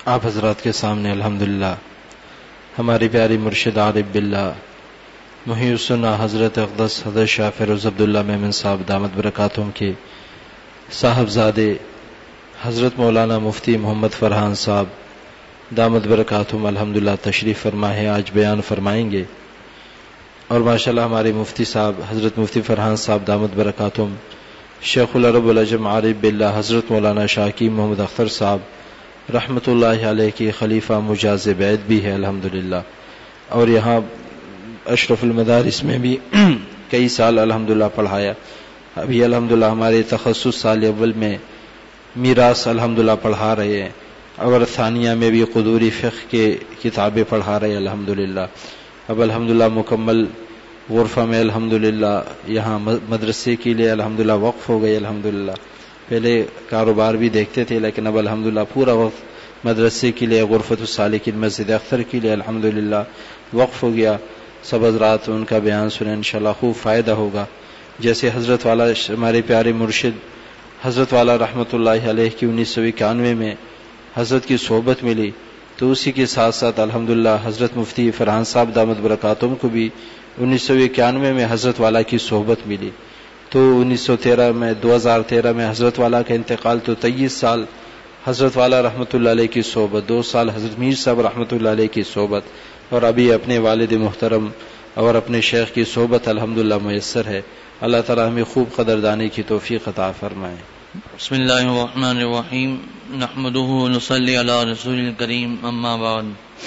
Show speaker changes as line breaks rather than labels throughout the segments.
آپ حضرات کے سامنے الحمدللہ ہماری پیاری مرشد عارف باللہ محی السنہ حضرت اقدس حضرت شاہ فیروز عبداللہ میمن صاحب دامت برکاتہم کے صاحبزادے حضرت مولانا مفتی محمد فرحان صاحب دامت برکاتہم الحمدللہ تشریف فرما ہے، آج بیان فرمائیں گے۔ اور ماشاءاللہ ہمارے مفتی صاحب حضرت مفتی فرحان صاحب دامت برکاتہم شیخ العرب والعجم عارف باللہ حضرت مولانا شاہ حکیم محمد اختر صاحب رحمۃ اللہ علیہ کی خلیفہ مجاز بیعت بھی ہے الحمدللہ، اور یہاں اشرف المدارس میں بھی کئی سال الحمدللہ پڑھایا۔ ابھی الحمدللہ ہمارے تخصص سال اول میں میراث الحمدللہ پڑھا رہے ہیں، اور ثانیہ میں بھی قدوری فقہ کے کتابیں پڑھا رہے ہیں الحمدللہ۔ اب الحمدللہ مکمل غرفہ میں الحمدللہ یہاں مدرسے کے لیے الحمدللہ وقف ہو گئے الحمدللہ۔ پہلے کاروبار بھی دیکھتے تھے، لیکن اب الحمدللہ پورا وقت مدرسے کے لیے غرفۃ السالکین مسجد اختر کے لیے الحمدللہ وقف ہو گیا۔ سب حضرات ان کا بیان سنیں، انشاءاللہ خوب فائدہ ہوگا۔ جیسے حضرت والا ہمارے پیارے مرشد حضرت والا رحمۃ اللہ علیہ کی 1991 میں حضرت کی صحبت ملی، تو اسی کے ساتھ ساتھ الحمدللہ حضرت مفتی فرحان صاحب دامت برکاتہم کو بھی 1991 میں حضرت والا کی صحبت ملی۔ تو 2013 میں حضرت والا کا انتقال، تو 23 سال حضرت والا رحمۃ اللہ علیہ کی صحبت، 2 سال حضرت میر صاحب رحمۃ اللہ علیہ کی صحبت، اور ابھی اپنے والد محترم اور اپنے شیخ کی صحبت الحمدللہ میسر ہے۔ اللہ تعالی ہمیں خوب قدردانی کی توفیق عطا فرمائے۔
بسم اللہ الرحمن الرحیم، نحمده ونصلی علی رسول الکریم، اما بعد۔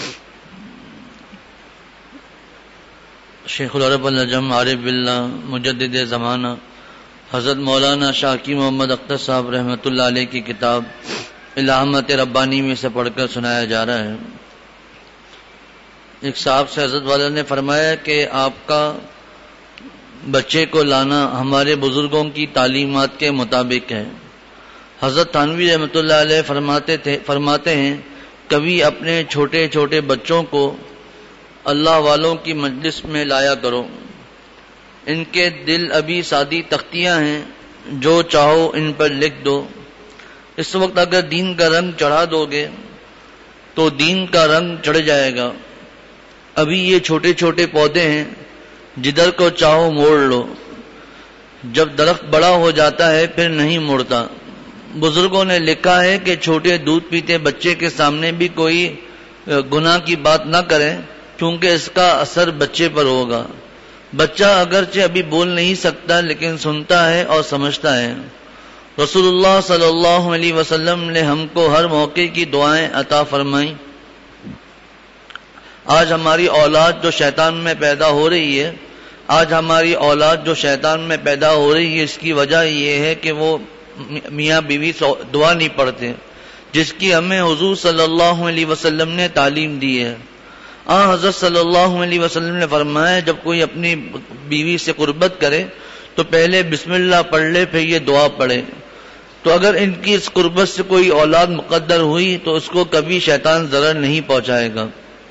شیخ العرب العجم عارف باللہ مجدد زمانہ حضرت مولانا شاہ حکیم محمد اختر صاحب رحمۃ اللہ علیہ کی کتاب الہامت ربانی میں سے پڑھ کر سنایا جا رہا ہے۔ ایک صاحب سے حضرت والا نے فرمایا کہ آپ کا بچے کو لانا ہمارے بزرگوں کی تعلیمات کے مطابق ہے۔ حضرت تھانوی رحمۃ اللہ علیہ فرماتے ہیں کبھی اپنے چھوٹے چھوٹے بچوں کو اللہ والوں کی مجلس میں لایا کرو، ان کے دل ابھی سادی تختیاں ہیں، جو چاہو ان پر لکھ دو۔ اس وقت اگر دین کا رنگ چڑھا دو گے تو دین کا رنگ چڑھ جائے گا۔ ابھی یہ چھوٹے چھوٹے پودے ہیں، جدھر کو چاہو موڑ لو، جب درخت بڑا ہو جاتا ہے پھر نہیں مڑتا۔ بزرگوں نے لکھا ہے کہ چھوٹے دودھ پیتے بچے کے سامنے بھی کوئی گناہ کی بات نہ کریں، کیونکہ اس کا اثر بچے پر ہوگا۔ بچہ اگرچہ ابھی بول نہیں سکتا لیکن سنتا ہے اور سمجھتا ہے۔ رسول اللہ صلی اللہ علیہ وسلم نے ہم کو ہر موقع کی دعائیں عطا فرمائیں۔ آج ہماری اولاد جو شیطان میں پیدا ہو رہی ہے، اس کی وجہ یہ ہے کہ وہ میاں بیوی دعا نہیں پڑھتے، جس کی ہمیں حضور صلی اللہ علیہ وسلم نے تعلیم دی ہے۔ حضرت صلی اللہ علیہ وسلم نے فرمایا جب کوئی اپنی بیوی سے قربت کرے تو پہلے بسم اللہ پڑھ لے، پھر یہ دعا پڑھے۔ تو اگر ان کی اس قربت سے کوئی اولاد مقدر ہوئی تو اس کو کبھی شیطان ضرر نہیں پہنچائے گا۔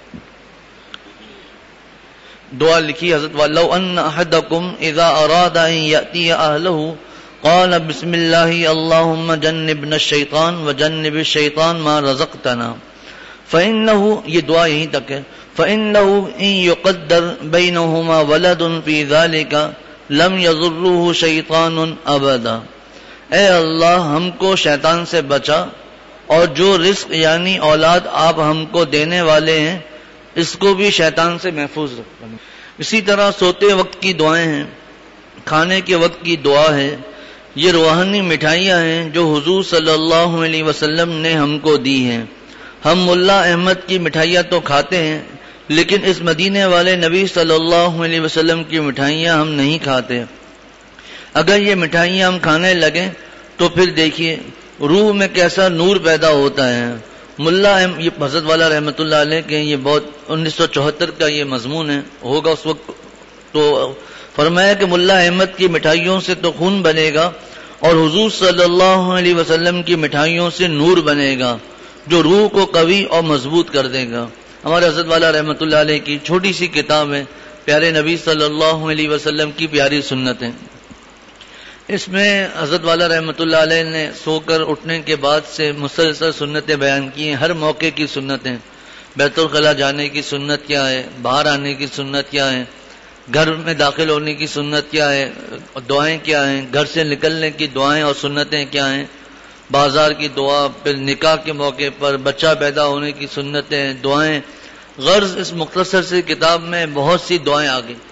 دعا لکھی حضرت وَلَوْ أَنَّ أَحَدَكُمْ إِذَا أَرَادَ أَن يَأْتِيَ أَهْلَهُ قَالَ بِسْمِ اللَّهِ اللَّهُمَّ جَنِّبْنَا الشَّيْطَانَ وَجَنِّبِ الشَّيْطَانَ مَا رَزَقْتَنَا، فَإِنَّهُ یہ دعا یہیں تک ہے، فَإِنَّهُ إِن يُقَدَّرْ بَيْنَهُمَا وَلَدٌ فِي ذَلِكَ لَمْ يَضُرُّهُ شَيْطَانٌ أَبَدًا۔ اے اللہ ہم کو شیطان سے بچا، اور جو رزق یعنی اولاد آپ ہم کو دینے والے ہیں اس کو بھی شیطان سے محفوظ رکھنا۔ اسی طرح سوتے وقت کی دعائیں ہیں، کھانے کے وقت کی دعا ہے، یہ روحانی مٹھائیاں ہیں جو حضور صلی اللہ علیہ وسلم نے ہم کو دی ہیں۔ ہم ملا احمد کی مٹھائیاں تو کھاتے ہیں، لیکن اس مدینے والے نبی صلی اللہ علیہ وسلم کی مٹھائیاں ہم نہیں کھاتے۔ اگر یہ مٹھائیاں ہم کھانے لگیں تو پھر دیکھیے روح میں کیسا نور پیدا ہوتا ہے۔ ملا یہ حضرت والا رحمۃ اللہ علیہ کے یہ بہت 1974 کا یہ مضمون ہے، ہوگا اس وقت، تو فرمایا کہ ملا احمد کی مٹھائیوں سے تو خون بنے گا، اور حضور صلی اللہ علیہ وسلم کی مٹھائیوں سے نور بنے گا جو روح کو قوی اور مضبوط کر دے گا۔ ہمارے حضرت والا رحمۃ اللہ علیہ کی چھوٹی سی کتاب ہے پیارے نبی صلی اللہ علیہ وسلم کی پیاری سنتیں۔ اس میں حضرت والا رحمۃ اللہ علیہ نے سو کر اٹھنے کے بعد سے مسلسل سنتیں بیان کی ہیں، ہر موقع کی سنتیں. بیت الخلاء جانے کی سنت کیا ہے، باہر آنے کی سنت کیا ہے، گھر میں داخل ہونے کی سنت کیا ہے، دعائیں کیا ہیں، گھر سے نکلنے کی دعائیں اور سنتیں کیا ہیں، بازار کی دعا، پھر نکاح کے موقع پر بچہ پیدا ہونے کی سنتیں، دعائیں. غرض اس مختصر سی کتاب میں بہت سی دعائیں آ گئی.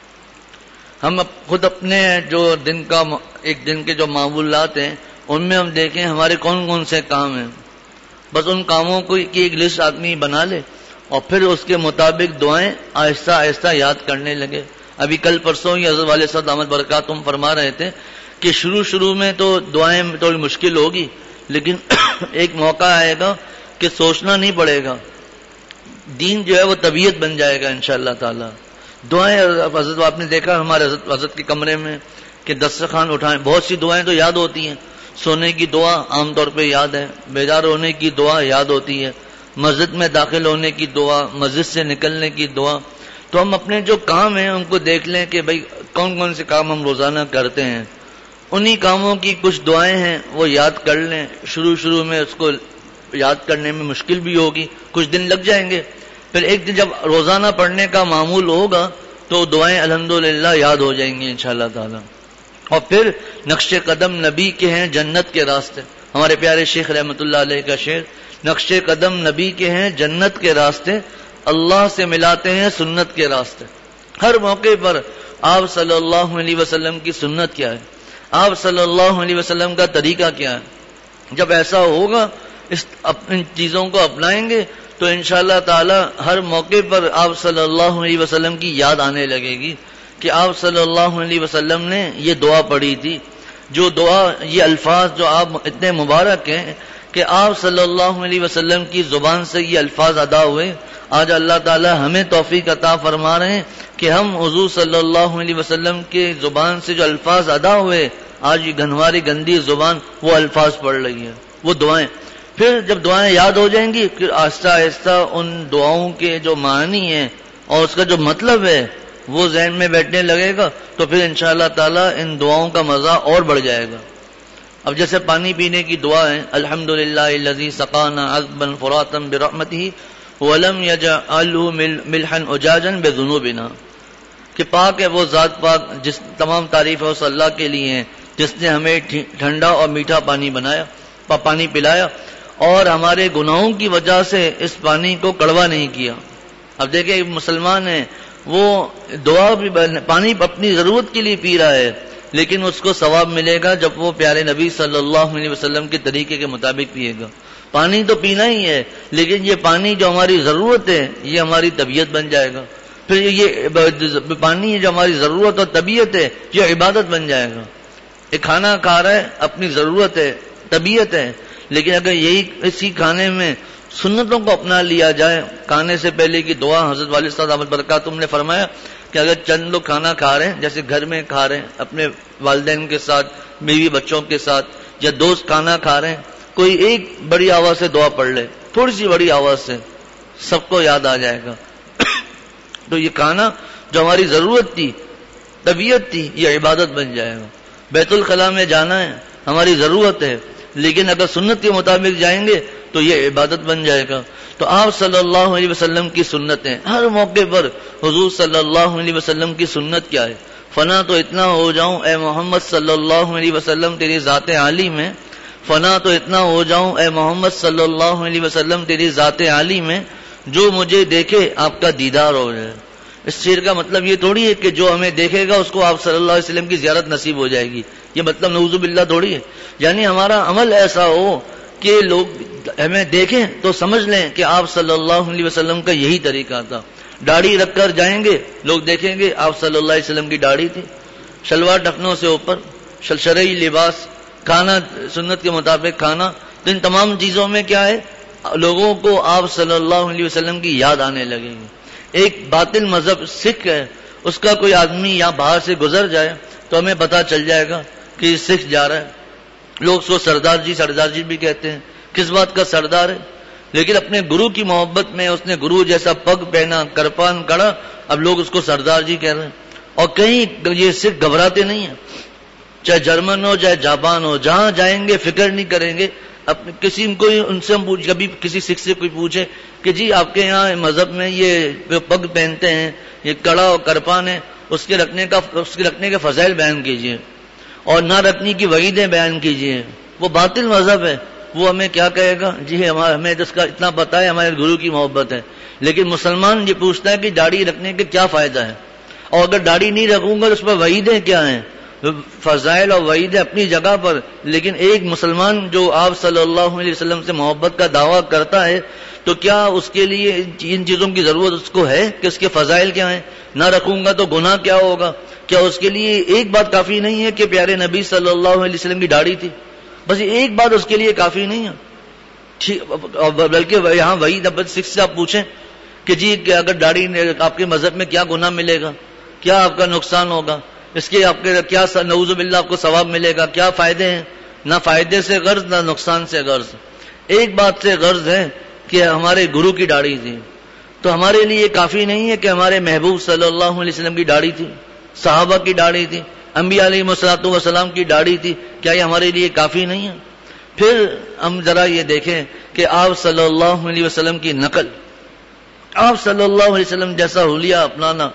ہم خود اپنے جو ایک دن کے جو معمولات ہیں ان میں ہم دیکھیں ہمارے کون کون سے کام ہیں، بس ان کاموں کی ایک لسٹ آدمی بنا لے اور پھر اس کے مطابق دعائیں آہستہ آہستہ یاد کرنے لگے. ابھی کل پرسوں ہی حضرت والد صاحب دامت برکاتہم فرما رہے تھے کہ شروع میں تو دعائیں تھوڑی مشکل ہوگی، لیکن ایک موقع آئے گا کہ سوچنا نہیں پڑے گا، دین جو ہے وہ طبیعت بن جائے گا انشاءاللہ تعالی. دعائیں حضرت آپ نے دیکھا ہمارے حضرت کے کمرے میں کہ دسترخوان اٹھائیں، بہت سی دعائیں تو یاد ہوتی ہیں. سونے کی دعا عام طور پہ یاد ہے، بیدار ہونے کی دعا یاد ہوتی ہے، مسجد میں داخل ہونے کی دعا، مسجد سے نکلنے کی دعا. تو ہم اپنے جو کام ہیں ان کو دیکھ لیں کہ بھئی کون کون سے کام ہم روزانہ کرتے ہیں، انہی کاموں کی کچھ دعائیں ہیں وہ یاد کر لیں. شروع میں اس کو یاد کرنے میں مشکل بھی ہوگی، کچھ دن لگ جائیں گے، پھر ایک دن جب روزانہ پڑھنے کا معمول ہوگا تو دعائیں الحمدللہ یاد ہو جائیں گی انشاءاللہ تعالی. اور پھر نقش قدم نبی کے ہیں جنت کے راستے. ہمارے پیارے شیخ رحمۃ اللہ علیہ کا شعر، نقش قدم نبی کے ہیں جنت کے راستے، اللہ سے ملاتے ہیں سنت کے راستے. ہر موقع پر آپ صلی اللہ علیہ وسلم کی سنت کیا ہے، آپ صلی اللہ علیہ وسلم کا طریقہ کیا ہے. جب ایسا ہوگا ان چیزوں کو اپنائیں گے تو انشاءاللہ تعالی ہر موقع پر آپ صلی اللہ علیہ وسلم کی یاد آنے لگے گی کہ آپ صلی اللہ علیہ وسلم نے یہ دعا پڑھی تھی. جو دعا، یہ الفاظ جو آپ اتنے مبارک ہیں کہ آپ صلی اللہ علیہ وسلم کی زبان سے یہ الفاظ ادا ہوئے. آج اللہ تعالی ہمیں توفیق عطا فرما رہے ہیں کہ ہم حضور صلی اللہ علیہ وسلم کے زبان سے جو الفاظ ادا ہوئے، آج یہ گنواری گندی زبان وہ الفاظ پڑھ رہی ہے، وہ دعائیں. پھر جب دعائیں یاد ہو جائیں گی پھر آہستہ آہستہ ان دعاؤں کے جو معنی ہیں اور اس کا جو مطلب ہے وہ ذہن میں بیٹھنے لگے گا تو پھر انشاءاللہ تعالی ان دعاؤں کا مزہ اور بڑھ جائے گا. اب جیسے پانی پینے کی دعا ہے، الحمدللہ الذی سقانا عذبا فراتا برحمتہ ولم یجعلہ ملحا اجاجا بذنوبنا، کہ پاک ہے وہ ذات پاک، جس تمام تعریف ہے اس اللہ کے لیے ہیں جس نے ہمیں ٹھنڈا اور میٹھا پانی بنایا، پانی پلایا اور ہمارے گناہوں کی وجہ سے اس پانی کو کڑوا نہیں کیا. اب دیکھیں مسلمان ہے، وہ دعا بھی پانی اپنی ضرورت کے لیے پی رہا ہے، لیکن اس کو ثواب ملے گا جب وہ پیارے نبی صلی اللہ علیہ وسلم کے طریقے کے مطابق پیے گا. پانی تو پینا ہی ہے، لیکن یہ پانی جو ہماری ضرورت ہے یہ ہماری طبیعت بن جائے گا. پھر یہ پانی جو ہماری ضرورت اور طبیعت ہے یہ عبادت بن جائے گا. ایک کھانا کھا رہا ہے، اپنی ضرورت ہے، طبیعت ہے، لیکن اگر اسی کھانے میں سنتوں کو اپنا لیا جائے، کھانے سے پہلے کی دعا، حضرت والد صاحب دامت برکاتہم نے فرمایا کہ اگر چند لوگ کھانا کھا رہے ہیں، جیسے گھر میں کھا رہے ہیں اپنے والدین کے ساتھ، بیوی بچوں کے ساتھ، یا دوست کھانا کھا رہے ہیں، کوئی ایک بڑی آواز سے دعا پڑھ لے، تھوڑی سی بڑی آواز سے، سب کو یاد آ جائے گا. تو یہ کھانا جو ہماری ضرورت تھی، طبیعت تھی، یہ عبادت بن جائے گا. بیت الخلاء میں جانا ہے، ہماری ضرورت ہے، لیکن اگر سنت کے مطابق جائیں گے تو یہ عبادت بن جائے گا. تو آپ صلی اللہ علیہ وسلم کی سنتیں ہر موقع پر، حضور صلی اللہ علیہ وسلم کی سنت کیا ہے؟ فنا تو اتنا ہو جاؤں اے محمد صلی اللہ علیہ وسلم تیری ذات عالی میں، فنا تو اتنا ہو جاؤں اے محمد صلی اللہ علیہ وسلم تیری ذات عالی میں، جو مجھے دیکھے آپ کا دیدار ہو جائے. اس شعر کا مطلب یہ تھوڑی ہے کہ جو ہمیں دیکھے گا اس کو آپ صلی اللہ علیہ وسلم کی زیارت نصیب ہو جائے گی، یہ مطلب نعوذ باللہ تھوڑی ہے. یعنی ہمارا عمل ایسا ہو کہ لوگ ہمیں دیکھیں تو سمجھ لیں کہ آپ صلی اللہ علیہ وسلم کا یہی طریقہ تھا. داڑھی رکھ کر جائیں گے، لوگ دیکھیں گے آپ صلی اللہ علیہ وسلم کی داڑھی تھی. شلوار ٹخنوں سے اوپر، شرعی لباس، کھانا سنت کے مطابق کھانا، تو ان تمام چیزوں میں کیا ہے؟ لوگوں کو آپ صلی اللہ علیہ وسلم کی یاد آنے لگے گی. ایک باطل مذہب سکھ ہے، اس کا کوئی آدمی یہاں باہر سے گزر جائے تو ہمیں پتا چل جائے گا کہ یہ سکھ جا رہا ہے. لوگ اس کو سردار جی بھی کہتے ہیں. کس بات کا سردار ہے؟ لیکن اپنے گرو کی محبت میں اس نے گرو جیسا پگ پہنا، کرپان کڑا، اب لوگ اس کو سردار جی کہہ رہے ہیں. اور کہیں یہ سکھ گھبراتے نہیں ہیں. چاہے جرمن ہو چاہے جاپان ہو، جہاں جائیں گے فکر نہیں کریں گے اپنے کسی کو ان سے ہم کبھی کسی سکھ سے کوئی پوچھے کہ جی آپ کے یہاں مذہب میں یہ پگ پہنتے ہیں، یہ کڑا اور کرپان ہے، اس کے رکھنے کے فضائل بیان کیجئے اور نہ رکھنے کی وعیدیں بیان کیجئے. وہ باطل مذہب ہے، وہ ہمیں کیا کہے گا؟ جی ہمیں جس کا اتنا پتا ہے ہمارے گرو کی محبت ہے. لیکن مسلمان یہ پوچھتا ہے کہ داڑھی رکھنے کے کیا فائدہ ہے، اور اگر داڑھی نہیں رکھوں گا تو اس پر وعیدیں کیا ہیں؟ فضائل اور وعیدیں اپنی جگہ پر، لیکن ایک مسلمان جو آپ صلی اللہ علیہ وسلم سے محبت کا دعویٰ کرتا ہے تو کیا اس کے لیے ان چیزوں کی ضرورت اس کو ہے کہ اس کے فضائل کیا ہیں؟ نہ رکھوں گا تو گناہ کیا ہوگا؟ کیا اس کے لیے ایک بات کافی نہیں ہے کہ پیارے نبی صلی اللہ علیہ وسلم کی داڑھی تھی؟ بس یہ ایک بات اس کے لیے کافی نہیں ہے. بلکہ یہاں وہی نمبر 6 سے آپ پوچھیں کہ جی کہ اگر داڑھی آپ کے مذہب میں کیا گناہ ملے گا، کیا آپ کا نقصان ہوگا، اس کے آپ کے کیا نعوذ باللہ آپ کو ثواب ملے گا، کیا فائدے ہیں؟ نہ فائدے سے غرض نہ نقصان سے غرض. ایک بات سے غرض ہے کہ ہمارے گرو کی داڑھی تھی، تو ہمارے لیے کافی نہیں ہے کہ ہمارے محبوب صلی اللہ علیہ وسلم کی داڑھی تھی، صحابہ کی داڑھی تھی، انبیاء علیہ الصلوۃ والسلام کی داڑھی تھی، کیا یہ ہمارے لیے کافی نہیں ہے؟ پھر ہم ذرا یہ دیکھیں کہ آپ صلی اللہ علیہ وسلم کی نقل، آپ صلی اللہ علیہ وسلم جیسا حلیہ اپنانا.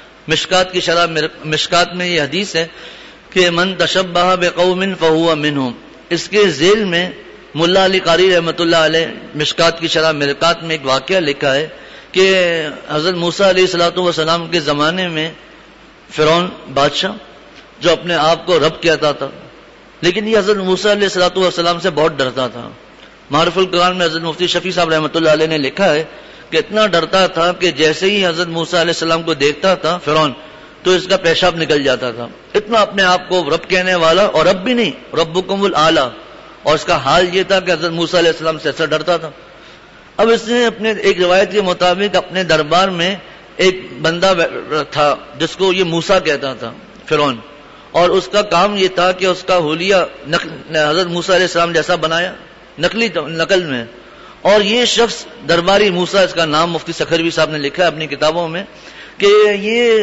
مشکات میں یہ حدیث ہے کہ من تشبہ بقوم فہو منہم. اس کے ذیل میں ملا علی قاری رحمۃ اللہ علیہ مشکات کی شرح مرکات میں ایک واقعہ لکھا ہے کہ حضرت موسیٰ علیہ الصلوۃ والسلام کے زمانے میں فرعون بادشاہ جو اپنے آپ کو رب کہتا تھا، لیکن یہ حضرت موسیٰ علیہ الصلوۃ والسلام سے بہت ڈرتا تھا. معرف القرآن میں حضرت مفتی شفیع صاحب رحمۃ اللہ علیہ نے لکھا ہے کہ اتنا ڈرتا تھا کہ جیسے ہی حضرت موسیٰ علیہ السلام کو دیکھتا تھا فرعون تو اس کا پیشاب نکل جاتا تھا. اتنا اپنے آپ کو رب کہنے والا، اور رب بھی نہیں، ربکم الاعلی. اور اس کا حال یہ تھا کہ حضرت موسیٰ علیہ السلام سے ایسا ڈرتا تھا. اب اس نے اپنے ایک روایت کے مطابق اپنے دربار میں ایک بندہ تھا جس کو یہ موسیٰ کہتا تھا فرعون، اور اس کا کام یہ تھا کہ اس کا حلیہ حضرت موسیٰ علیہ السلام جیسا بنایا نقل میں. اور یہ شخص درباری موسیٰ، اس کا نام مفتی سکھروی صاحب نے لکھا ہے اپنی کتابوں میں کہ یہ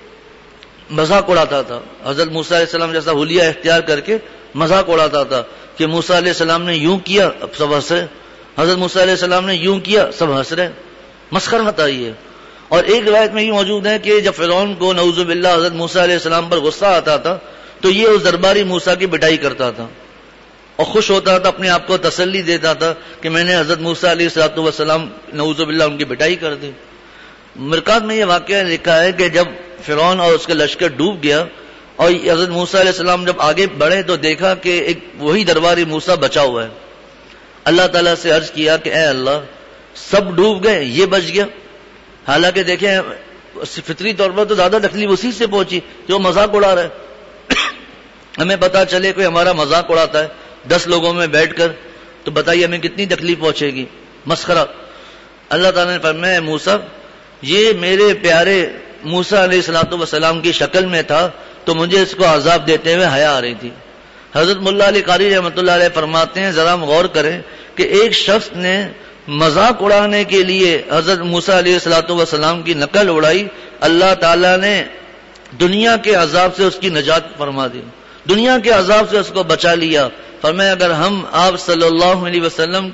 مذاق اڑاتا تھا، حضرت موسیٰ علیہ السلام جیسا حلیہ اختیار کر کے مذاق اڑاتا تھا کہ موسیٰ علیہ السلام نے یوں کیا سب ہنس رہے، حضرت موسیٰ علیہ السلام نے یوں کیا سب ہنس رہے. مسخرہ تھا یہ. اور ایک روایت میں یہ موجود ہے کہ جب فرعون کو نعوذ باللہ حضرت موسیٰ علیہ السلام پر غصہ آتا تھا تو یہ اس درباری موسیٰ کی پٹائی کرتا تھا اور خوش ہوتا تھا، اپنے آپ کو تسلی دیتا تھا کہ میں نے حضرت موسیٰ علیہ السلام نعوذ باللہ ان کی پٹائی کر دی. مرکات میں یہ واقعہ لکھا ہے کہ جب فرعون اور اس کا لشکر ڈوب گیا اور حضرت موسیٰ علیہ السلام جب آگے بڑھے تو دیکھا کہ ایک وہی درباری موسیٰ بچا ہوا ہے. اللہ تعالیٰ سے عرض کیا کہ اے اللہ، سب ڈوب گئے، یہ بچ گیا. حالانکہ دیکھیں فطری طور پر تو زیادہ تکلیف اسی سے پہنچی جو مذاق اڑا رہا ہے. ہمیں پتا چلے کوئی ہمارا مذاق اڑاتا ہے 10 لوگوں میں بیٹھ کر تو بتائیے ہمیں کتنی تکلیف پہنچے گی. مسخرہ. اللہ تعالیٰ نے فرمایا موسیٰ، یہ میرے پیارے موسیٰ علیہ الصلوۃ والسلام کی شکل میں تھا تو مجھے اس کو عذاب دیتے ہوئے حیا آ رہی تھی. حضرت ملا علی قاری رحمۃ اللہ علیہ فرماتے ہیں ذرا ہم غور کریں کہ ایک شخص نے مذاق اڑانے کے لیے حضرت موسیٰ علیہ الصلوۃ والسلام کی نقل اڑائی، اللہ تعالیٰ نے دنیا کے عذاب سے اس کی نجات فرما دی، دنیا کے عذاب سے اس کو بچا لیا. فرمایا اگر ہم آپ صلی اللہ علیہ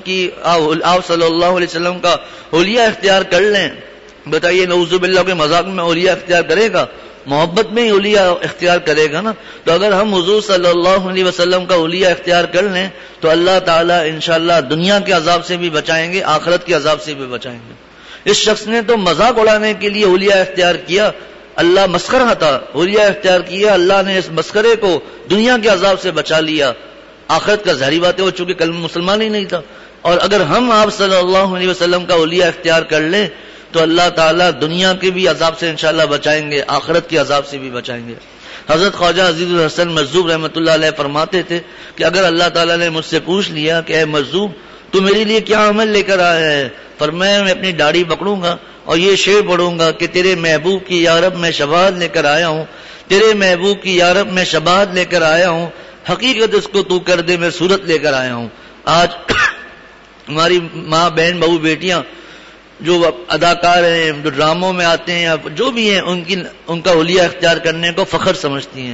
وسلم کا حلیہ اختیار کر لیں، بتائیے نعوذ باللہ کے مذاق میں حلیہ اختیار کرے گا؟ محبت میں ہی حلیہ اختیار کرے گا نا. تو اگر ہم حضور صلی اللہ علیہ وسلم کا حلیہ اختیار کر لیں تو اللہ تعالیٰ انشاءاللہ دنیا کے عذاب سے بھی بچائیں گے، آخرت کے عذاب سے بھی بچائیں گے. اس شخص نے تو مذاق اڑانے کے لیے حلیہ اختیار کیا، اللہ مسخرہ تھا، حلیہ اختیار کیا، اللہ نے اس مسخرے کو دنیا کے عذاب سے بچا لیا. آخرت کا ظاہری بات ہے وہ چونکہ کلمہ مسلمان ہی نہیں تھا. اور اگر ہم آپ صلی اللہ علیہ وسلم کا حلیہ اختیار کر لیں تو اللہ تعالیٰ دنیا کے بھی عذاب سے انشاءاللہ بچائیں گے، آخرت کے عذاب سے بھی بچائیں گے. حضرت خواجہ عزیز الحسن مجذوب رحمۃ اللہ علیہ فرماتے تھے کہ اگر اللہ تعالیٰ نے مجھ سے پوچھ لیا کہ اے مجذوب تو میرے لیے کیا عمل لے کر آیا ہے، فرمایا میں اپنی داڑھی پکڑوں گا اور یہ شعر پڑھوں گا کہ تیرے محبوب کی یا رب میں شباہت لے کر آیا ہوں، تیرے محبوب کی یا رب میں شباہت لے کر آیا ہوں، حقیقت اس کو تو کر دے میں صورت لے کر آیا ہوں. آج ہماری ماں بہن بہو بیٹیاں جو اداکار ہیں، جو ڈراموں میں آتے ہیں، جو بھی ہیں، ان کا حلیہ اختیار کرنے کو فخر سمجھتی ہیں.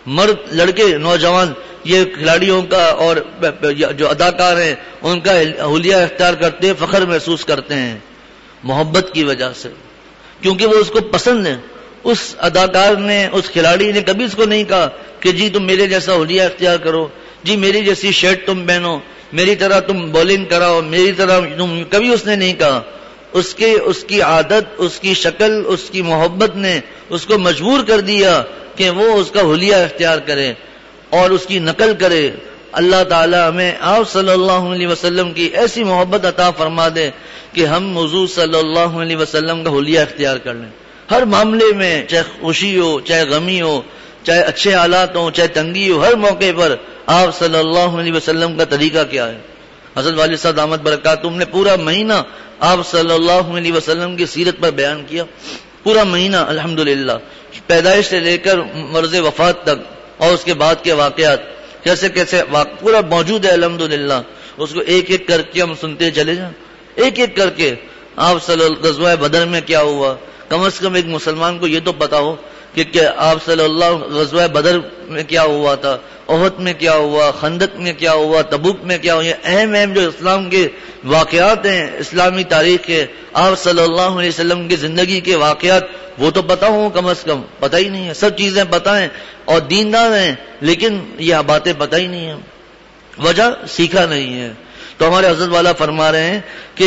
مرد لڑکے نوجوان یہ کھلاڑیوں کا اور جو اداکار ہیں ان کا حلیہ اختیار کرتے ہیں، فخر محسوس کرتے ہیں محبت کی وجہ سے، کیونکہ وہ اس کو پسند ہے. اس اداکار نے، اس کھلاڑی نے کبھی اس کو نہیں کہا کہ جی تم میرے جیسا حلیہ اختیار کرو، جی میری جیسی شرٹ تم پہنو، میری طرح تم بولنگ کراؤ، میری طرح تم، کبھی اس نے نہیں کہا. اس کی عادت، اس کی شکل، اس کی محبت نے اس کو مجبور کر دیا کہ وہ اس کا حلیہ اختیار کرے اور اس کی نقل کرے. اللہ تعالی ہمیں آپ صلی اللہ علیہ وسلم کی ایسی محبت عطا فرما دے کہ ہم حضور صلی اللہ علیہ وسلم کا حلیہ اختیار کر لیں ہر معاملے میں، چاہے خوشی ہو، چاہے غمی ہو، چاہے اچھے حالات ہوں، چاہے تنگی ہو، ہر موقع پر آپ صلی اللہ علیہ وسلم کا طریقہ کیا ہے. حضرت والد صاحب دامت برکاتہم نے پورا مہینہ آپ صلی اللہ علیہ وسلم کی سیرت پر بیان کیا، پورا مہینہ الحمدللہ، پیدائش سے لے کر مرض وفات تک اور اس کے بعد کے واقعات کیسے کیسے پورا موجود ہے الحمدللہ. اس کو ایک ایک کر کے ہم سنتے چلے جائیں، ایک ایک کر کے. آپ غزوہ بدر میں کیا ہوا، کم از کم ایک مسلمان کو یہ تو پتا ہو کہ آپ صلی اللہ غزوہ بدر میں کیا ہوا تھا، احد میں کیا ہوا، خندق میں کیا ہوا، تبوک میں کیا ہوا. یہ اہم جو اسلام کے واقعات ہیں، اسلامی تاریخ کے، آپ صلی اللہ علیہ وسلم کی زندگی کے واقعات، وہ تو پتا ہو، کم از کم پتہ ہی نہیں ہے. سب چیزیں پتہ ہیں اور دیندار ہیں، لیکن یہ باتیں پتہ ہی نہیں ہیں. وجہ سیکھا نہیں ہے. تو ہمارے حضرت والا فرما رہے ہیں کہ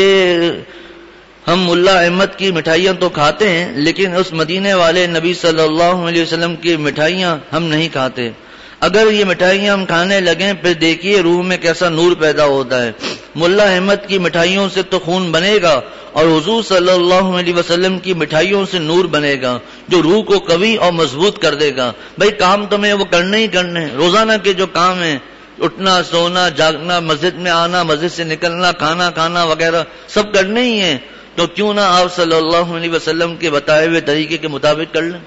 ہم ملا احمد کی مٹھائیاں تو کھاتے ہیں، لیکن اس مدینے والے نبی صلی اللہ علیہ وسلم کی مٹھائیاں ہم نہیں کھاتے. اگر یہ مٹھائیاں ہم کھانے لگیں پھر دیکھیے روح میں کیسا نور پیدا ہوتا ہے. ملا احمد کی مٹھائیوں سے تو خون بنے گا اور حضور صلی اللہ علیہ وسلم کی مٹھائیوں سے نور بنے گا جو روح کو قوی اور مضبوط کر دے گا. بھائی کام تمہیں وہ کرنے ہی کرنے، روزانہ کے جو کام ہیں، اٹھنا، سونا، جاگنا، مسجد میں آنا، مسجد سے نکلنا، کھانا کھانا وغیرہ سب کرنے ہی ہیں. تو کیوں نہ آپ صلی اللہ علیہ وسلم کے بتائے ہوئے طریقے کے مطابق کر لیں.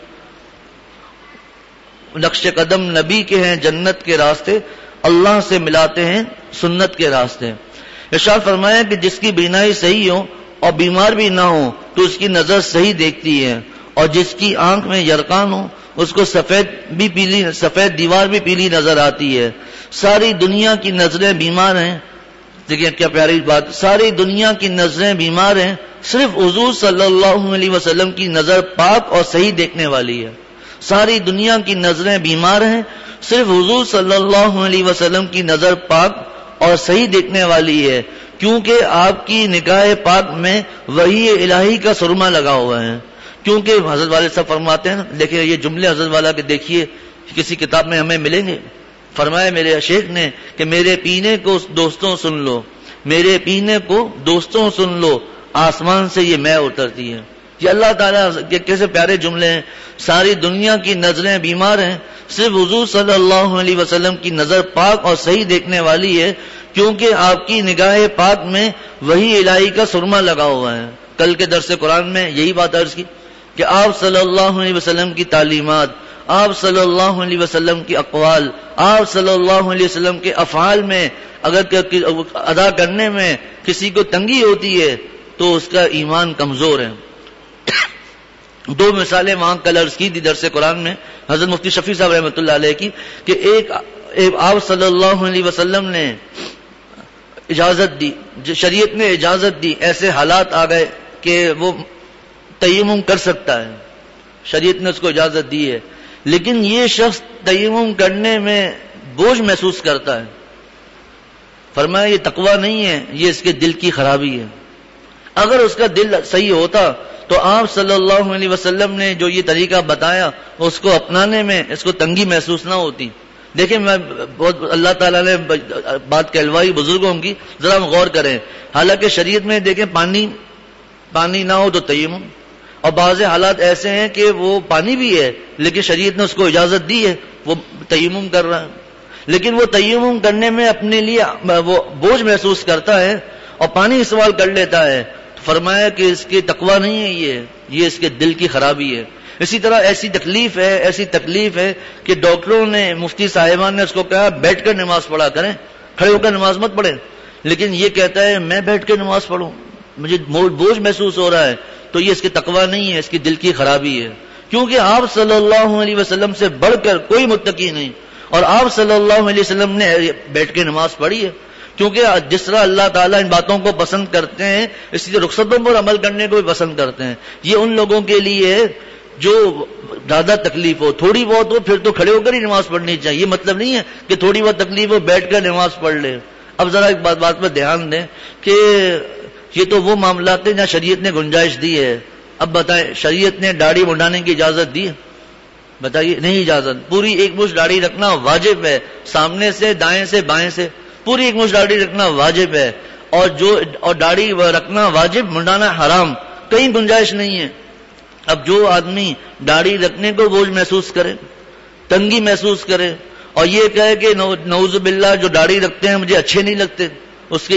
نقش قدم نبی کے ہیں جنت کے راستے، اللہ سے ملاتے ہیں سنت کے راستے. ارشاد فرمایا کہ جس کی بینائی صحیح ہو اور بیمار بھی نہ ہو تو اس کی نظر صحیح دیکھتی ہے، اور جس کی آنکھ میں یرقان ہو اس کو سفید دیوار بھی پیلی نظر آتی ہے. ساری دنیا کی نظریں بیمار ہیں. دیکھیں کیا پیاری بات، ساری دنیا کی نظریں بیمار ہیں، صرف حضور صلی اللہ علیہ وسلم کی نظر پاک اور صحیح دیکھنے والی ہے. ساری دنیا کی نظریں بیمار ہیں، صرف حضور صلی اللہ علیہ وسلم کی نظر پاک اور صحیح دیکھنے والی ہے، کیونکہ آپ کی نگاہ پاک میں وحی الہی کا سرما لگا ہوا ہے. کیونکہ حضرت والد صاحب فرماتے ہیں، دیکھیں یہ جملے حضرت والا کے دیکھیے کسی کتاب میں ہمیں ملیں گے. فرمایا میرے شیخ نے کہ میرے پینے کو دوستوں سن لو، میرے پینے کو دوستوں سن لو، آسمان سے یہ میں اترتی ہے. یہ اللہ تعالیٰ کے کیسے پیارے جملے ہیں. ساری دنیا کی نظریں بیمار ہیں، صرف حضور صلی اللہ علیہ وسلم کی نظر پاک اور صحیح دیکھنے والی ہے، کیونکہ آپ کی نگاہ پاک میں وحی الہی کا سرما لگا ہوا ہے. کل کے درس قرآن میں یہی بات عرض کی کہ آپ صلی اللہ علیہ وسلم کی تعلیمات، آپ صلی اللہ علیہ وسلم کی اقوال، آپ صلی اللہ علیہ وسلم کے افعال میں اگر ادا کرنے میں کسی کو تنگی ہوتی ہے تو اس کا ایمان کمزور ہے. دو مثالیں وہاں کل عرض کی تھی درس قرآن میں حضرت مفتی شفیع صاحب رحمۃ اللہ علیہ کی کہ ایک آپ صلی اللہ علیہ وسلم نے اجازت دی، شریعت نے اجازت دی، ایسے حالات آ گئے کہ وہ تیمم کر سکتا ہے، شریعت نے اس کو اجازت دی ہے، لیکن یہ شخص تیمم کرنے میں بوجھ محسوس کرتا ہے. فرمایا یہ تقویٰ نہیں ہے، یہ اس کے دل کی خرابی ہے. اگر اس کا دل صحیح ہوتا تو آپ صلی اللہ علیہ وسلم نے جو یہ طریقہ بتایا اس کو اپنانے میں اس کو تنگی محسوس نہ ہوتی. دیکھیں میں بہت اللہ تعالیٰ نے بات کہلوائی بزرگوں کی، ذرا ہم غور کریں. حالانکہ شریعت میں دیکھیں پانی نہ ہو تو تیمم، اور بعض حالات ایسے ہیں کہ وہ پانی بھی ہے لیکن شریعت نے اس کو اجازت دی ہے، وہ تیمم کر رہا ہے، لیکن وہ تیمم کرنے میں اپنے لیے وہ بوجھ محسوس کرتا ہے اور پانی استعمال کر لیتا ہے. فرمایا کہ اس کی تقویٰ نہیں ہے، یہ اس کے دل کی خرابی ہے. اسی طرح ایسی تکلیف ہے کہ ڈاکٹروں نے، مفتی صاحبان نے اس کو کہا بیٹھ کر نماز پڑھا کریں، کھڑے ہو کر نماز مت پڑھیں، لیکن یہ کہتا ہے میں بیٹھ کر نماز پڑھوں، مجھے بوجھ محسوس ہو رہا ہے. تو یہ اس کی تقویٰ نہیں ہے، اس کی دل کی خرابی ہے. کیونکہ آپ صلی اللہ علیہ وسلم سے بڑھ کر کوئی متقی نہیں، اور آپ صلی اللہ علیہ وسلم نے بیٹھ کے نماز پڑھی ہے، کیونکہ جس طرح اللہ تعالیٰ ان باتوں کو پسند کرتے ہیں اسی طرح رخصتوں پر عمل کرنے کو بھی پسند کرتے ہیں۔ یہ ان لوگوں کے لیے جو زیادہ تکلیف ہو، تھوڑی بہت ہو پھر تو کھڑے ہو کر ہی نماز پڑھنی چاہیے، یہ مطلب نہیں ہے کہ تھوڑی بہت تکلیف ہو بیٹھ کر نماز پڑھ لے۔ اب ذرا ایک بات پر دھیان دیں کہ یہ تو وہ معاملات ہیں جہاں شریعت نے گنجائش دی ہے۔ اب بتائیں، شریعت نے داڑھی منڈانے کی اجازت دی ہے؟ بتائیے، نہیں اجازت۔ پوری ایک مشت داڑھی رکھنا واجب ہے، سامنے سے، دائیں سے، بائیں سے، پوری ایک مشت داڑھی رکھنا واجب ہے، اور داڑھی رکھنا واجب، منڈانا حرام، کہیں گنجائش نہیں ہے۔ اب جو آدمی داڑھی رکھنے کو بوجھ محسوس کرے، تنگی محسوس کرے، اور یہ کہے کہ نعوذ باللہ جو داڑھی رکھتے ہیں مجھے اچھے نہیں لگتے، اس کے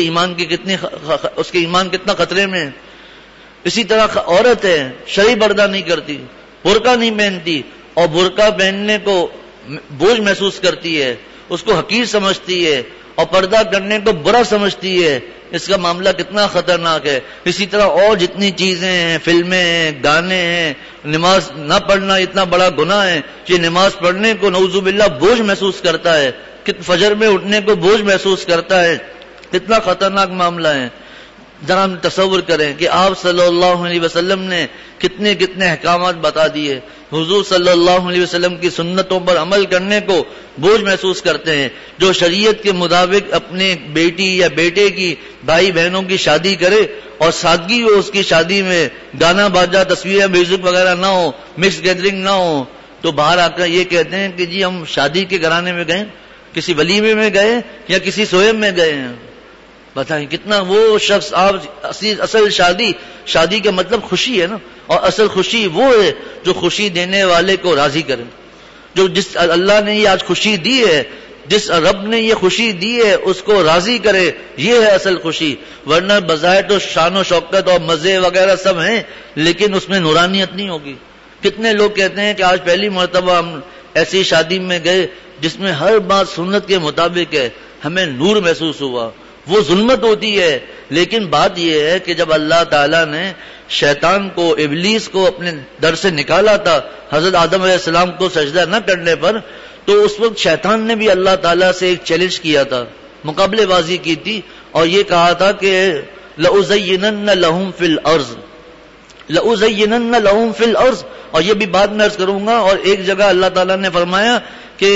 ایمان کتنا خطرے میں ہے۔ اسی طرح عورت ہے، شرعی پردہ نہیں کرتی، برقع نہیں پہنتی، اور برقع پہننے کو بوجھ محسوس کرتی ہے، اس کو حقیر سمجھتی ہے، اور پردہ کرنے کو برا سمجھتی ہے، اس کا معاملہ کتنا خطرناک ہے۔ اسی طرح اور جتنی چیزیں ہیں، فلمیں ہیں، گانے ہیں، نماز نہ پڑھنا اتنا بڑا گناہ ہے کہ نماز پڑھنے کو نعوذ باللہ بوجھ محسوس کرتا ہے، فجر میں اٹھنے کو بوجھ محسوس کرتا ہے، کتنا خطرناک معاملہ ہے۔ ذرا ہم تصور کریں کہ آپ صلی اللہ علیہ وسلم نے کتنے کتنے احکامات بتا دیے، حضور صلی اللہ علیہ وسلم کی سنتوں پر عمل کرنے کو بوجھ محسوس کرتے ہیں۔ جو شریعت کے مطابق اپنے بیٹی یا بیٹے کی، بھائی بہنوں کی شادی کرے اور سادگی ہو اس کی شادی میں، گانا باجا، تصویریں، میوزک وغیرہ نہ ہو، مکس گیدرنگ نہ ہو، تو باہر آ کر یہ کہتے ہیں کہ جی ہم شادی کے گھرانے میں گئے، کسی ولیمے میں گئے یا کسی سوئم میں گئے ہیں۔ بتائیں کتنا وہ شخص، آپ اصل شادی کا مطلب خوشی ہے نا، اور اصل خوشی وہ ہے جو خوشی دینے والے کو راضی کرے، جو جس اللہ نے یہ آج خوشی دی ہے، جس رب نے یہ خوشی دی ہے اس کو راضی کرے، یہ ہے اصل خوشی۔ ورنہ بظاہر تو شان و شوکت اور مزے وغیرہ سب ہیں، لیکن اس میں نورانیت نہیں ہوگی۔ کتنے لوگ کہتے ہیں کہ آج پہلی مرتبہ ہم ایسی شادی میں گئے جس میں ہر بات سنت کے مطابق ہے، ہمیں نور محسوس ہوا۔ وہ ظلمت ہوتی ہے، لیکن بات یہ ہے کہ جب اللہ تعالیٰ نے شیطان کو، ابلیس کو اپنے در سے نکالا تھا حضرت آدم علیہ السلام کو سجدہ نہ کرنے پر، تو اس وقت شیطان نے بھی اللہ تعالیٰ سے ایک چیلنج کیا تھا، مقابلے بازی کی تھی، اور یہ کہا تھا کہ لَأُزَيِّنَنَّ لَهُمْ فِي الْأَرْضِ، لَأُزَيِّنَنَّ لَهُمْ فِي الْأَرْضِ، اور یہ بھی بعد میں عرض کروں گا۔ اور ایک جگہ اللہ تعالیٰ نے فرمایا کہ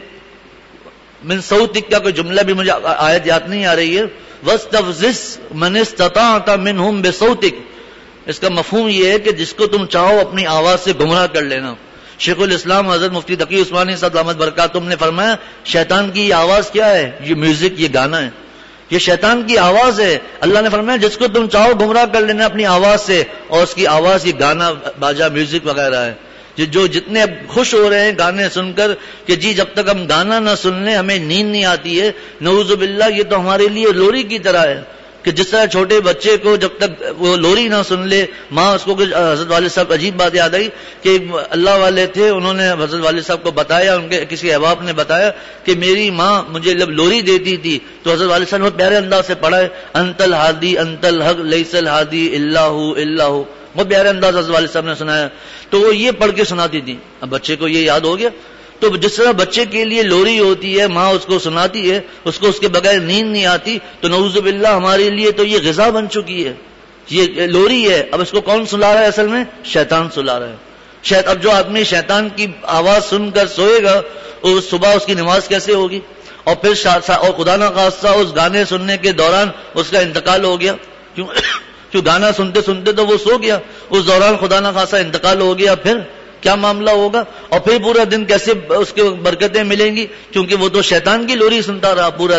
من صوتک کا کوئی جملہ بھی مجھے آیت یاد نہیں آ رہی ہے، وَاسْتَفْزِزْ مَنِ اسْتَطَعْتَ مِنْهُمْ بِصَوْتِكَ، اس کا مفہوم یہ ہے کہ جس کو تم چاہو اپنی آواز سے گمراہ کر لینا۔ شیخ الاسلام حضرت مفتی تقی عثمانی صاحب دامت برکاتہم نے فرمایا شیطان کی یہ آواز کیا ہے؟ یہ میوزک، یہ گانا ہے، یہ شیطان کی آواز ہے۔ اللہ نے فرمایا جس کو تم چاہو گمراہ کر لینا اپنی آواز سے، اور اس کی آواز یہ گانا باجا میوزک وغیرہ ہے۔ جو جتنے اب خوش ہو رہے ہیں گانے سن کر کہ جی جب تک ہم گانا نہ سن لیں ہمیں نیند نہیں آتی ہے، نعوذ باللہ یہ تو ہمارے لیے لوری کی طرح ہے کہ جس طرح چھوٹے بچے کو جب تک وہ لوری نہ سن لے، ماں اس کو، حضرت والد صاحب عجیب بات یاد آئی کہ اللہ والے تھے، انہوں نے حضرت والد صاحب کو بتایا، ان کے کسی احباب نے بتایا کہ میری ماں مجھے جب لوری دیتی تھی تو حضرت والد صاحب نے بہت پیارے انداز سے پڑھا ہے، انت الہادی انت الحق لیس الہادی الا ہو الا ہو، بہت پیارے انداز حضرت والد صاحب نے سنایا، تو وہ یہ پڑھ کے سناتی تھی۔ اب بچے کو یہ یاد ہو گیا، تو جس طرح بچے کے لیے لوری ہوتی ہے، ماں اس کو سناتی ہے، اس کو اس کے بغیر نیند نہیں آتی، تو نعوذ باللہ ہمارے لیے تو یہ غذا بن چکی ہے، یہ لوری ہے۔ اب اس کو کون سلا رہا ہے؟ اصل میں شیطان سلا رہا ہے۔ اب جو آدمی شیطان کی آواز سن کر سوئے گا، صبح اس کی نماز کیسے ہوگی؟ اور پھر اور خدا نہ خواستہ اس گانے سننے کے دوران اس کا انتقال ہو گیا، کیوں گانا سنتے سنتے تو وہ سو گیا، اس دوران خدا نہ خواستہ انتقال ہو گیا، پھر کیا معاملہ ہوگا؟ اور پھر پورا دن کیسے اس کے برکتیں ملیں گی؟ کیونکہ وہ تو شیطان کی لوری سنتا رہا پورا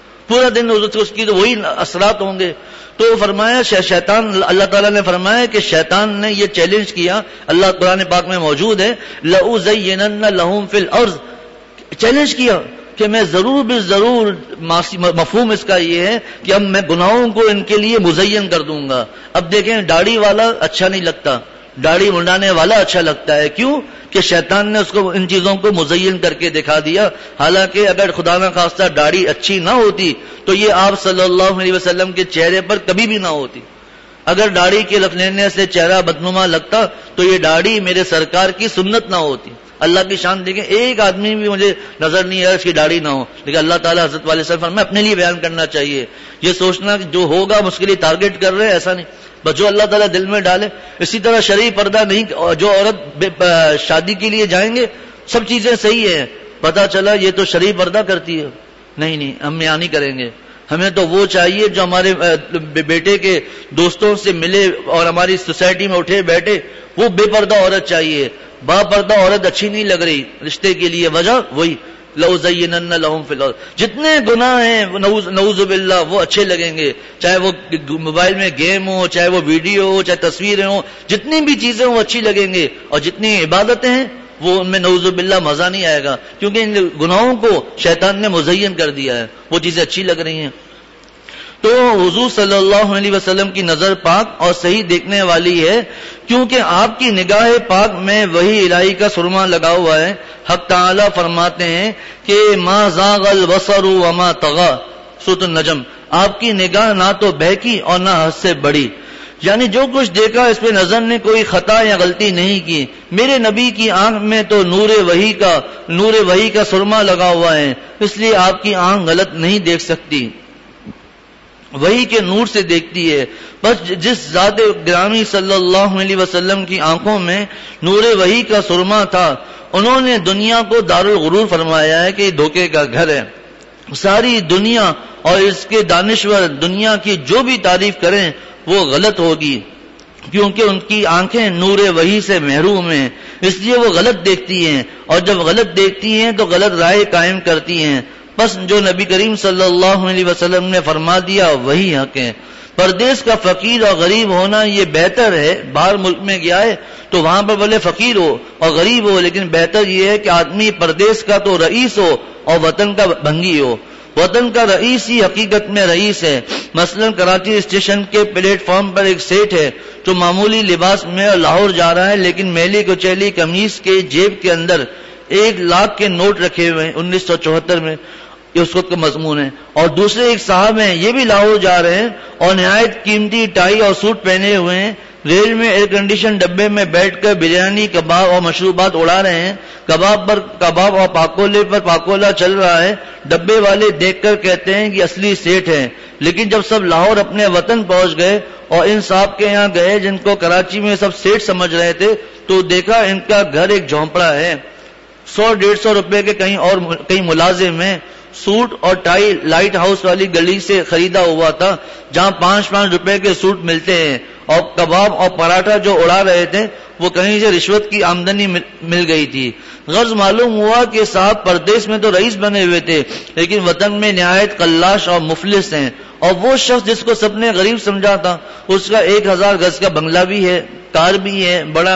دن اس کی تو وہی اثرات ہوں گے۔ تو فرمایا شیطان، اللہ تعالیٰ نے فرمایا کہ شیطان نے یہ چیلنج کیا، اللہ قرآن پاک میں موجود ہے، لَأُزَيِّنَنَّ لَهُمْ فِي الْأَرْضِ، چیلنج کیا کہ میں ضرور بالضرور، مفہوم اس کا یہ ہے کہ اب میں گناہوں کو ان کے لیے مزین کر دوں گا۔ اب دیکھیں داڑھی والا اچھا نہیں لگتا، داڑھی منڈانے والا اچھا لگتا ہے، کیوں کہ شیطان نے اس کو ان چیزوں کو مزین کر کے دکھا دیا۔ حالانکہ اگر خدا نہ خواستہ داڑھی اچھی نہ ہوتی تو یہ آپ صلی اللہ علیہ وسلم کے چہرے پر کبھی بھی نہ ہوتی۔ اگر داڑھی کے رکھ لینے سے چہرہ بدنما لگتا تو یہ داڑھی میرے سرکار کی سنت نہ ہوتی. اللہ کی شان دیکھیں, ایک آدمی بھی مجھے نظر نہیں آیا اس کی داڑھی نہ ہو, لیکن اللہ تعالیٰ حضرت والے صاحب فرمائے اپنے لیے بیان کرنا چاہیے. یہ سوچنا کہ جو ہوگا ہم اس کے لیے ٹارگٹ کر رہے ہیں, ایسا نہیں, بس جو اللہ تعالیٰ دل میں ڈالے. اسی طرح شرعی پردہ نہیں, جو عورت شادی کے لیے جائیں گے سب چیزیں صحیح ہیں, پتا چلا یہ تو شرعی پردہ کرتی ہے, نہیں ہم یہاں نہیں کریں گے. ہمیں تو وہ چاہیے جو ہمارے بیٹے کے دوستوں سے ملے اور ہماری سوسائٹی میں اٹھے بیٹھے, وہ بے پردہ عورت چاہیے. با پردہ عورت اچھی نہیں لگ رہی رشتے کے لیے, وجہ وہی لَأُزَيِّنَنَّ لَهُمْ فِي الْأَرْضِ, جتنے گناہ ہیں نعوذ باللہ وہ اچھے لگیں گے, چاہے وہ موبائل میں گیم ہو, چاہے وہ ویڈیو ہو, چاہے تصویریں ہوں, جتنی بھی چیزیں وہ اچھی لگیں گے. اور جتنی عبادتیں ہیں وہ ان میں نعوذ باللہ مزہ نہیں آئے گا, کیونکہ ان گناہوں کو شیطان نے مزین کر دیا ہے, وہ چیزیں اچھی لگ رہی ہیں. تو حضور صلی اللہ علیہ وسلم کی نظر پاک اور صحیح دیکھنے والی ہے, کیونکہ آپ کی نگاہ پاک میں وہی الہی کا سرما لگا ہوا ہے. حق تعالی فرماتے ہیں کہ ما زاغ البصر وما طغى, سورۃ النجم, آپ کی نگاہ نہ تو بہکی اور نہ حد سے بڑی, یعنی جو کچھ دیکھا اس پہ نظر نے کوئی خطا یا غلطی نہیں کی. میرے نبی کی آنکھ میں تو نور وحی کا سرما لگا ہوا ہے, اس لیے آپ کی آنکھ غلط نہیں دیکھ سکتی, وحی کے نور سے دیکھتی ہے. بس جس ذات گرامی صلی اللہ علیہ وسلم کی آنکھوں میں نور وحی کا سرما تھا, انہوں نے دنیا کو دارالغرور فرمایا ہے کہ یہ دھوکے کا گھر ہے. ساری دنیا اور اس کے دانشور دنیا کی جو بھی تعریف کریں وہ غلط ہوگی, کیونکہ ان کی آنکھیں نور وحی سے محروم ہیں, اس لیے وہ غلط دیکھتی ہیں, اور جب غلط دیکھتی ہیں تو غلط رائے قائم کرتی ہیں. بس جو نبی کریم صلی اللہ علیہ وسلم نے فرما دیا وہی حق ہے. پردیس کا فقیر اور غریب ہونا یہ بہتر ہے. باہر ملک میں گیا ہے تو وہاں پر بھلے فقیر ہو اور غریب ہو, لیکن بہتر یہ ہے کہ آدمی پردیس کا تو رئیس ہو اور وطن کا بھنگی ہو. وطن کا رئیس ہی حقیقت میں رئیس ہے. مثلا کراچی اسٹیشن کے پلیٹ فارم پر ایک سیٹ ہے جو معمولی لباس میں لاہور جا رہا ہے, لیکن میلی کچیلی قمیص کے جیب کے اندر 1,00,000 کے نوٹ رکھے ہوئے ہیں 1974 میں, یہ اس وقت کا مضمون ہے. اور دوسرے ایک صاحب ہیں, یہ بھی لاہور جا رہے ہیں اور نہایت قیمتی ٹائی اور سوٹ پہنے ہوئے ہیں, ریل میں ایئر کنڈیشن ڈبے میں بیٹھ کر بریانی, کباب اور مشروبات اڑا رہے ہیں. کباب پر کباب اور پاکولے پر پاکولا چل رہا ہے. ڈبے والے دیکھ کر کہتے ہیں کہ اصلی سیٹ ہے. لیکن جب سب لاہور اپنے وطن پہنچ گئے اور ان صاحب کے یہاں گئے جن کو کراچی میں سب سیٹ سمجھ رہے تھے, تو دیکھا ان کا گھر ایک جھونپڑا ہے. 100-150 روپے کے کہیں ملازم ہیں. سوٹ اور ٹائی لائٹ ہاؤس والی گلی سے خریدا ہوا تھا جہاں 5-5 روپے کے سوٹ ملتے ہیں, اور کباب اور پراٹھا جو اڑا رہے تھے وہ کہیں سے رشوت کی آمدنی مل گئی تھی. غرض معلوم ہوا کہ صاحب پردیس میں تو رئیس بنے ہوئے تھے, لیکن وطن میں نہایت قلاش اور مفلس ہیں. اور وہ شخص جس کو سب نے غریب سمجھا تھا اس کا 1000 گز کا بنگلہ بھی ہے, کار بھی ہے, بڑا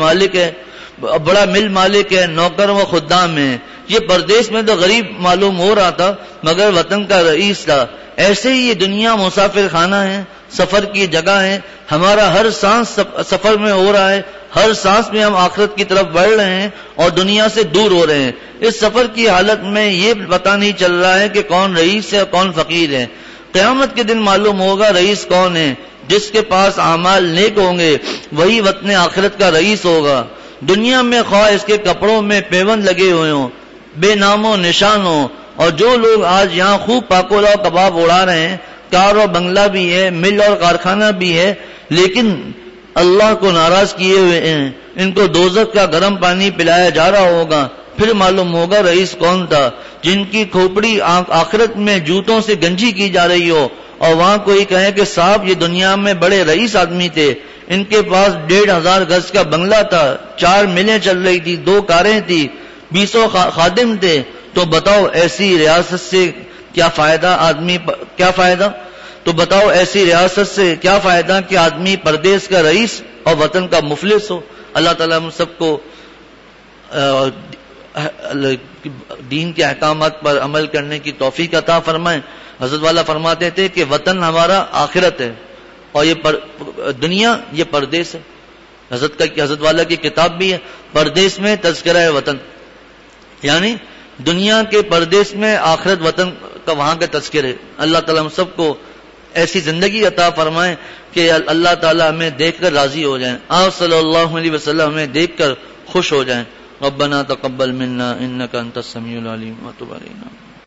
مل مالک ہے, نوکر و خدام ہے. یہ پردیس میں تو غریب معلوم ہو رہا تھا مگر وطن کا رئیس تھا. ایسے ہی یہ دنیا مسافر خانہ ہے, سفر کی جگہ ہے. ہمارا ہر سانس سفر میں ہو رہا ہے, ہر سانس میں ہم آخرت کی طرف بڑھ رہے ہیں اور دنیا سے دور ہو رہے ہیں. اس سفر کی حالت میں یہ پتہ نہیں چل رہا ہے کہ کون رئیس ہے اور کون فقیر ہے. قیامت کے دن معلوم ہوگا رئیس کون ہے. جس کے پاس اعمال نیک ہوں گے وہی وطن آخرت کا رئیس ہوگا. دنیا میں خواہ اس کے کپڑوں میں پیوند لگے ہوئے ہوں, بے نام و نشان ہوں, اور جو لوگ آج یہاں خوب پاکولا و کباب اڑا رہے ہیں, کار اور بنگلہ بھی ہے, مل اور کارخانہ بھی ہے, لیکن اللہ کو ناراض کیے ہوئے ہیں, ان کو دوزخ کا گرم پانی پلایا جا رہا ہوگا. پھر معلوم ہوگا رئیس کون تھا. جن کی کھوپڑی آخرت میں جوتوں سے گنجی کی جا رہی ہو اور وہاں کوئی کہے کہ صاحب یہ دنیا میں بڑے رئیس آدمی تھے, ان کے پاس 1,500 گز کا بنگلہ تھا, 4 ملیں چل رہی تھی, 2 کاریں تھی, 20 خادم تھے, تو بتاؤ ایسی ریاست سے کیا فائدہ تو بتاؤ ایسی ریاست سے کیا فائدہ کہ آدمی پردیس کا رئیس اور وطن کا مفلس ہو. اللہ تعالیٰ ہم سب کو دین کے احکامات پر عمل کرنے کی توفیق عطا فرمائے. حضرت والا فرماتے تھے کہ وطن ہمارا آخرت ہے اور یہ دنیا یہ پردیس ہے. حضرت والا کی کتاب بھی ہے پردیس میں تذکرہ وطن, یعنی دنیا کے پردیس میں آخرت وطن کا وہاں کا تذکر ہے. اللہ تعالیٰ ہم سب کو ایسی زندگی عطا فرمائیں کہ اللہ تعالیٰ ہمیں دیکھ کر راضی ہو جائیں، آپ صلی اللہ علیہ وسلم ہمیں دیکھ کر خوش ہو جائیں۔ ربنا تقبل منا انك انت السميع العليم وتب علينا